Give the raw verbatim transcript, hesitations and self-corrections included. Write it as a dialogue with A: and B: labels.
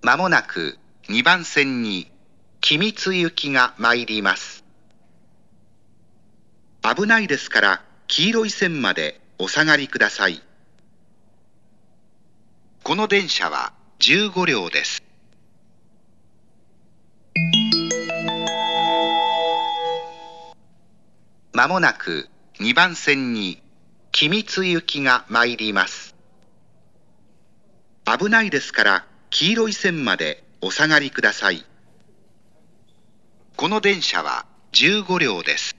A: まもなくにばん線に君津行きが参ります。危ないですから黄色い線までお下がりください。この電車はじゅうごりょうです。まもなくにばん線に君津行きが参ります。危ないですから黄色い線までお下がりください。この電車はじゅうごりょうです。